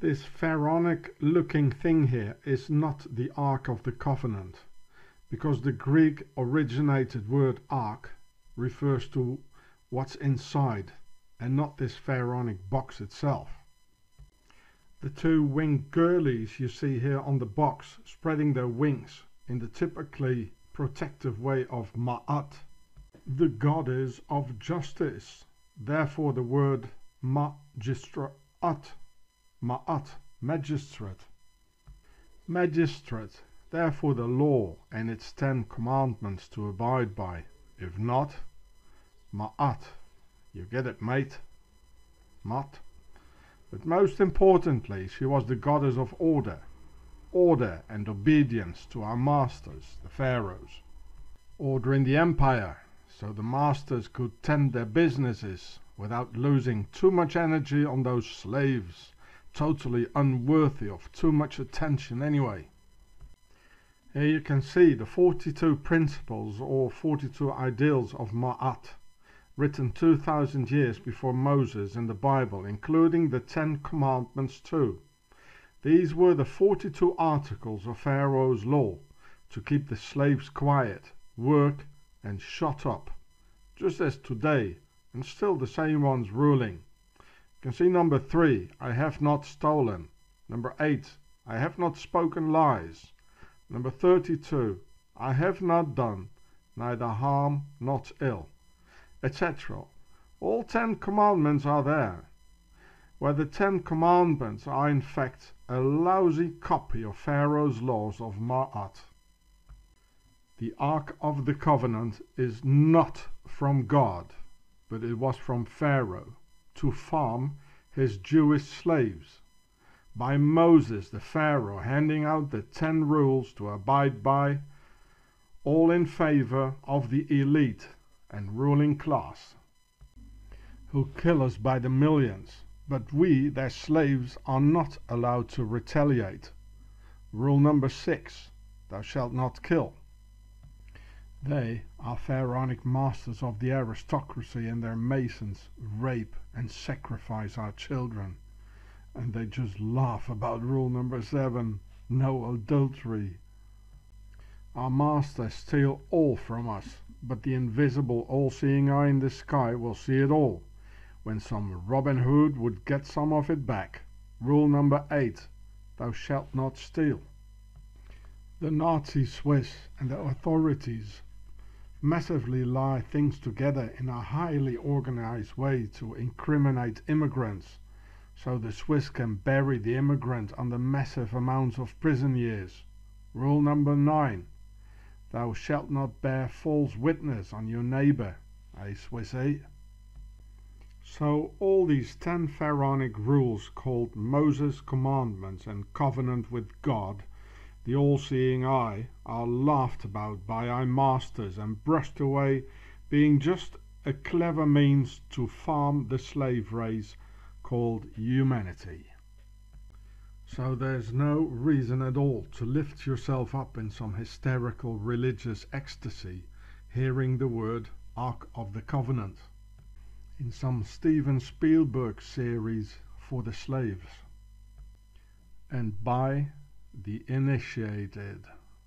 This pharaonic looking thing here is not the Ark of the Covenant, because the Greek originated word ark refers to what's inside and not this pharaonic box itself. The two winged girlies you see here on the box spreading their wings in the typically protective way of Ma'at, the goddess of justice. Therefore the word magistrate, Ma'at, magistrate. Magistrate, therefore the law and its 10 commandments to abide by. If not, Ma'at. You get it, mate? Mat. But most importantly, she was the goddess of order. Order and obedience to our masters, the pharaohs. Order in the empire, so the masters could tend their businesses without losing too much energy on those slaves, totally unworthy of too much attention anyway. Here you can see the 42 principles or 42 ideals of Ma'at, written 2,000 years before Moses in the Bible, including the 10 commandments too. These were the 42 articles of Pharaoh's law to keep the slaves quiet, work and shut up, just as today, and still the same ones ruling. You can see number 3, I have not stolen. Number 8, I have not spoken lies. Number 32, I have not done neither harm not ill, etc. All 10 commandments are there, where the 10 commandments are in fact a lousy copy of Pharaoh's laws of Ma'at. The Ark of the Covenant is not from God, but it was from Pharaoh to farm his Jewish slaves, by Moses the Pharaoh handing out the 10 rules to abide by, all in favor of the elite and ruling class, who kill us by the millions, but we, their slaves, are not allowed to retaliate. Rule number 6, thou shalt not kill. They are pharaonic masters of the aristocracy, and their masons rape and sacrifice our children. And they just laugh about rule number 7, no adultery. Our masters steal all from us, but the invisible all-seeing eye in the sky will see it all, when some Robin Hood would get some of it back. Rule number 8, thou shalt not steal. The Nazi Swiss and the authorities massively lie things together in a highly organized way to incriminate immigrants, so the Swiss can bury the immigrant under massive amounts of prison years. Rule number 9, thou shalt not bear false witness on your neighbor, Swiss, So all these 10 pharaonic rules called Moses' commandments and covenant with God, the all-seeing eye, are laughed about by our masters and brushed away, being just a clever means to farm the slave race called humanity. So there's no reason at all to lift yourself up in some hysterical religious ecstasy hearing the word Ark of the Covenant in some Steven Spielberg series for the slaves. And by the initiated.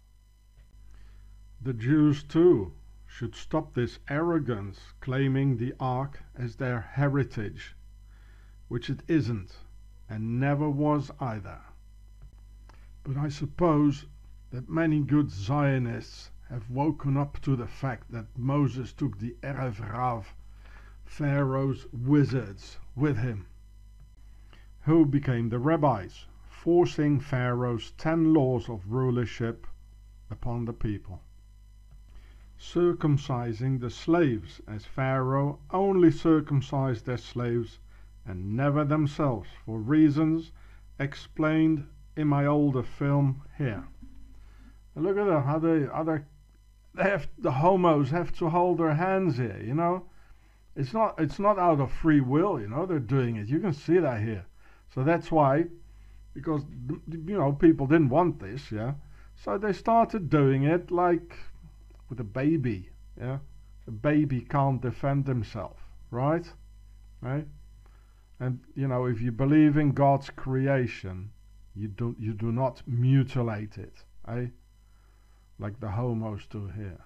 The Jews too should stop this arrogance, claiming the Ark as their heritage, which it isn't and never was either. But I suppose that many good Zionists have woken up to the fact that Moses took the Erev Rav, Pharaoh's wizards, with him, who became the rabbis, forcing Pharaoh's 10 laws of rulership upon the people, circumcising the slaves, as Pharaoh only circumcised their slaves and never themselves, for reasons explained in my older film here. And look at them, how the homos have to hold their hands here, you know. It's not out of free will, you know, they're doing it. You can see that here. So that's why, because, you know, people didn't want this, yeah. So they started doing it like with a baby, yeah. A baby can't defend himself, right? Right? And if you believe in God's creation, you do not mutilate it, eh? Like the homos do here.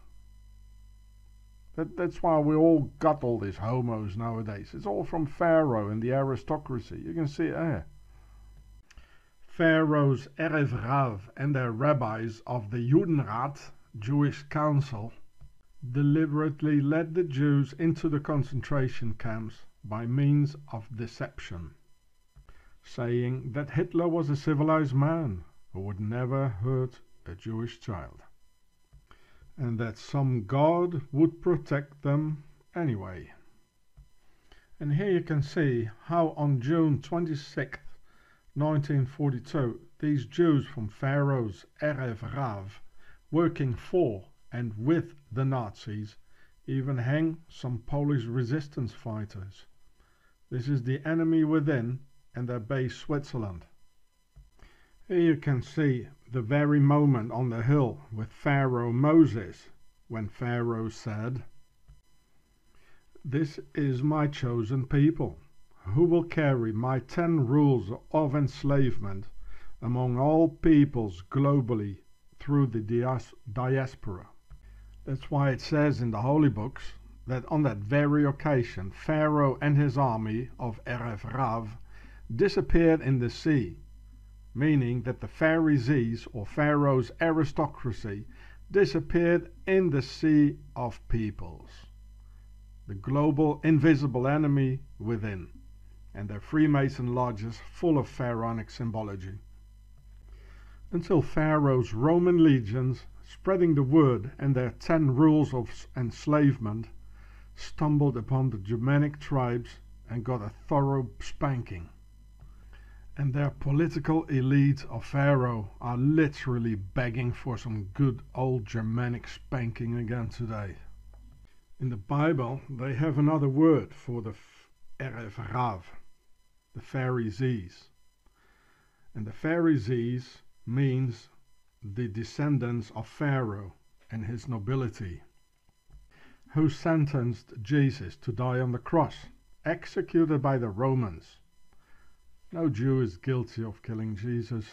That's why we all got all these homos nowadays. It's all from Pharaoh and the aristocracy. You can see it here. Pharaoh's Erev Rav and their rabbis of the Judenrat, Jewish Council, deliberately led the Jews into the concentration camps by means of deception, saying that Hitler was a civilized man who would never hurt a Jewish child, and that some God would protect them anyway. And here you can see how on June 26th, 1942, these Jews from Pharaoh's Erev Rav, working for and with the Nazis, even hang some Polish resistance fighters. This is the enemy within, and their base Switzerland. Here you can see the very moment on the hill with Pharaoh Moses, when Pharaoh said, "This is my chosen people, who will carry my 10 rules of enslavement among all peoples globally through the diaspora." That's why it says in the holy books that on that very occasion Pharaoh and his army of Erev Rav disappeared in the sea, meaning that the Pharisees or Pharaoh's aristocracy disappeared in the sea of peoples, the global invisible enemy within, and their Freemason lodges full of pharaonic symbology. Until Pharaoh's Roman legions, spreading the word and their 10 rules of enslavement, stumbled upon the Germanic tribes and got a thorough spanking. And their political elite of Pharaoh are literally begging for some good old Germanic spanking again today. In the Bible, they have another word for the Erev Rav, the Pharisees. And the Pharisees means the descendants of Pharaoh and his nobility, who sentenced Jesus to die on the cross, executed by the Romans. No Jew is guilty of killing Jesus.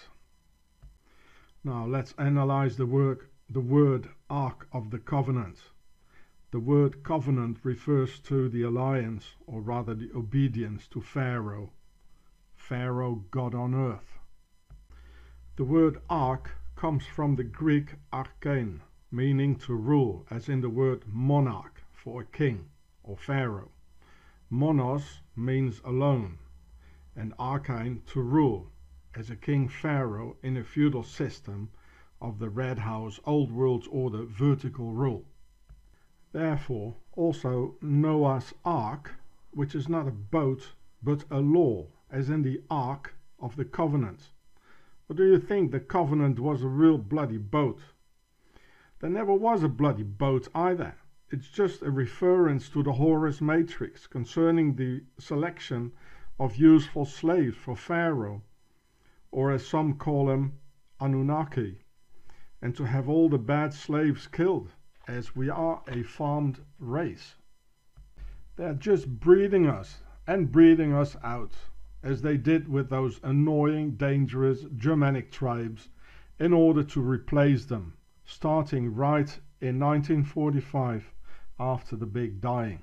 Now let's analyze the word Ark of the Covenant. The word covenant refers to the alliance, or rather the obedience to Pharaoh. Pharaoh, God on earth. The word ark comes from the Greek archein, meaning to rule, as in the word monarch for a king or pharaoh. Monos means alone, and archein to rule, as a king pharaoh in a feudal system of the Red House Old World Order vertical rule. Therefore, also Noah's Ark, which is not a boat but a law, as in the Ark of the Covenant. Or do you think the Covenant was a real bloody boat? There never was a bloody boat either. It's just a reference to the Horus Matrix concerning the selection of useful slaves for Pharaoh, or as some call them, Anunnaki, and to have all the bad slaves killed, as we are a farmed race. They're just breeding us and breeding us out, as they did with those annoying, dangerous Germanic tribes, in order to replace them, starting right in 1945 after the Big Dying.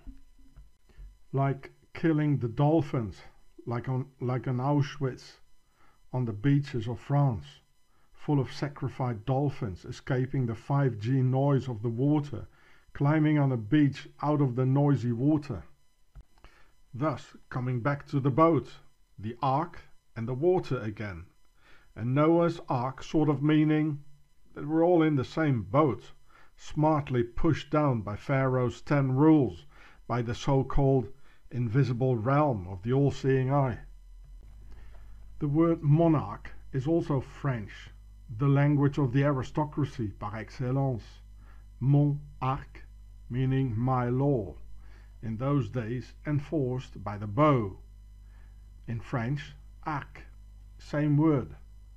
Like killing the dolphins, like on Auschwitz, on the beaches of France, full of sacrificed dolphins escaping the 5G noise of the water, climbing on a beach out of the noisy water. Thus, coming back to the boat, the ark and the water again, and Noah's Ark sort of meaning that we're all in the same boat, smartly pushed down by Pharaoh's 10 rules, by the so-called invisible realm of the all-seeing eye. The word monarch is also French, the language of the aristocracy par excellence. Mon arc, meaning my law, in those days enforced by the bow. In French, arc, same word.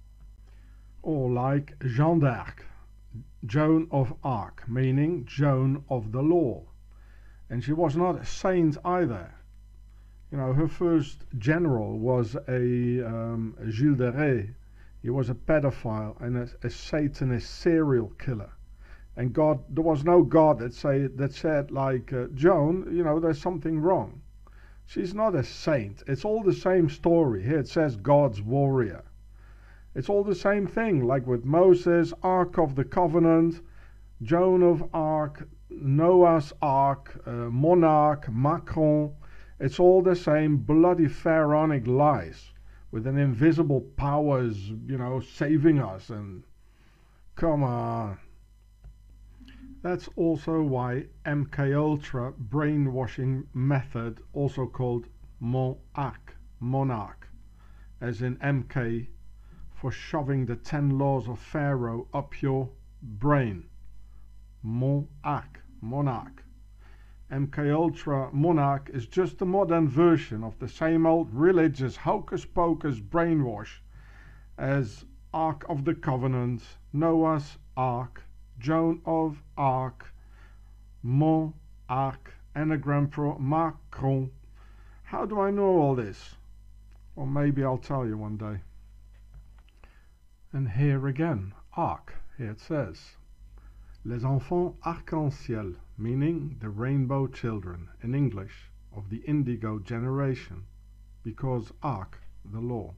Or like Jeanne d'Arc, Joan of Arc, meaning Joan of the law. And she was not a saint either. You know, her first general was a Gilles de Rais. He was a pedophile and a Satanist serial killer. And God, there was no God that said like, Joan, you know, there's something wrong. She's not a saint. It's all the same story. Here it says God's warrior. It's all the same thing, like with Moses, Ark of the Covenant, Joan of Arc, Noah's Ark, Monarch, Macron. It's all the same bloody pharaonic lies with an invisible powers, you know, saving us. And come on. That's also why MKUltra brainwashing method, also called monarch, as in MK, for shoving the 10 laws of Pharaoh up your brain. Monarch. MKUltra monarch is just a modern version of the same old religious hocus pocus brainwash as Ark of the Covenant, Noah's Ark, Joan of Arc, Monarch, Anagram for Macron. How do I know all this? Or maybe I'll tell you one day. And here again, Arc, here it says, Les enfants arc-en-ciel, meaning the rainbow children, in English, of the indigo generation, because Arc, the law.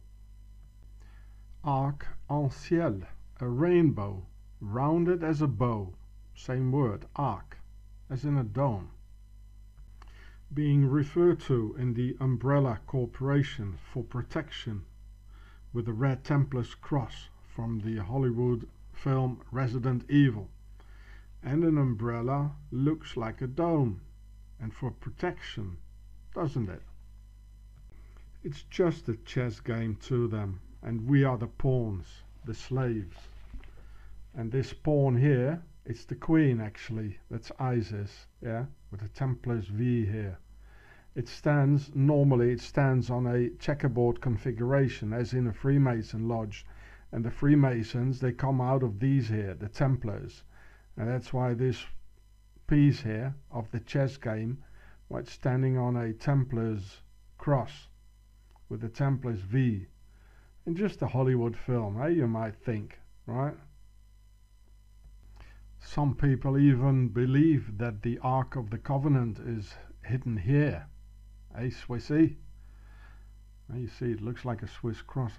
Arc-en-ciel, a rainbow, rounded as a bow, same word, arc, as in a dome. Being referred to in the Umbrella Corporation for protection with the Red Templar's cross from the Hollywood film Resident Evil. And an umbrella looks like a dome, and for protection, doesn't it? It's just a chess game to them, and we are the pawns, the slaves. And this pawn here, it's the queen actually, that's Isis, yeah, with the Templar's V here. Normally it stands on a checkerboard configuration, as in a Freemason lodge. And the Freemasons, they come out of these here, the Templars. And that's why this piece here of the chess game, why it's standing on a Templar's cross, with the Templar's V. In just a Hollywood film, you might think, right? Some people even believe that the Ark of the Covenant is hidden here. Swissy? You see, it looks like a Swiss cross,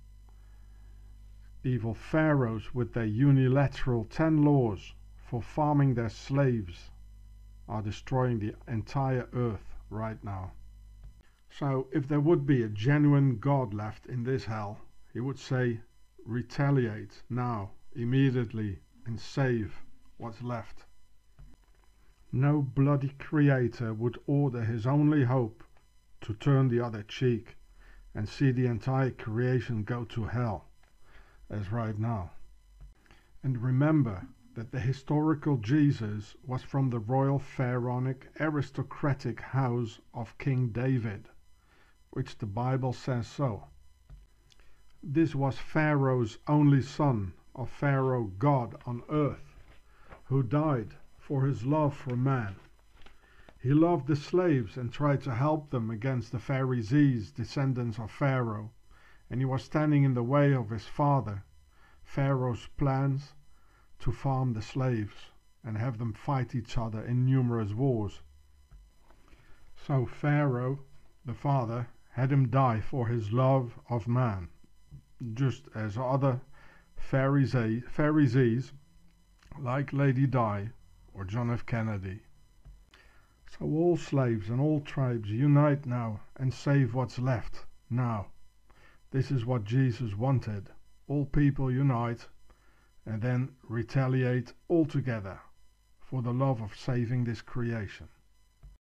Evil pharaohs with their unilateral 10 laws for farming their slaves are destroying the entire earth right now. So if there would be a genuine God left in this hell, he would say, retaliate now, immediately, and save what's left. No bloody creator would order his only hope to turn the other cheek and see the entire creation go to hell, as right now. And remember that the historical Jesus was from the royal pharaonic aristocratic house of King David, which the Bible says so. This was Pharaoh's only son of Pharaoh God on earth, who died for his love for man. He loved the slaves and tried to help them against the Pharisees, descendants of Pharaoh, and he was standing in the way of his father, Pharaoh's plans to farm the slaves and have them fight each other in numerous wars. So Pharaoh, the father, had him die for his love of man, just as other Pharisees like Lady Di or John F. Kennedy. So all slaves and all tribes unite now and save what's left now. This is what Jesus wanted. All people unite and then retaliate all together for the love of saving this creation.